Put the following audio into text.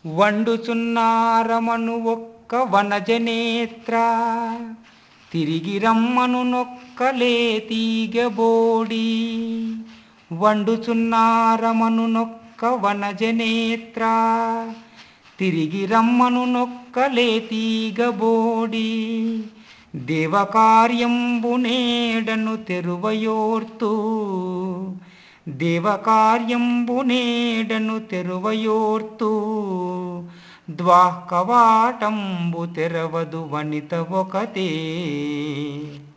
వండుచున్నారమను ఒక్క వనజనేత్ర తిరిగి రమ్మను నొక్కలేతీగబోడి. వండుచున్నారమను నొక్క వనజనేత్ర తిరిగి రమ్మను నొక్కలేతీగబోడి. దేవకార్యంబునేడను తెరువయోర్తు దేవకార్యంబునేడను తెరువయోర్తు ద్వాఃకవాటంబు తెరవదు వనిత ఒకతే.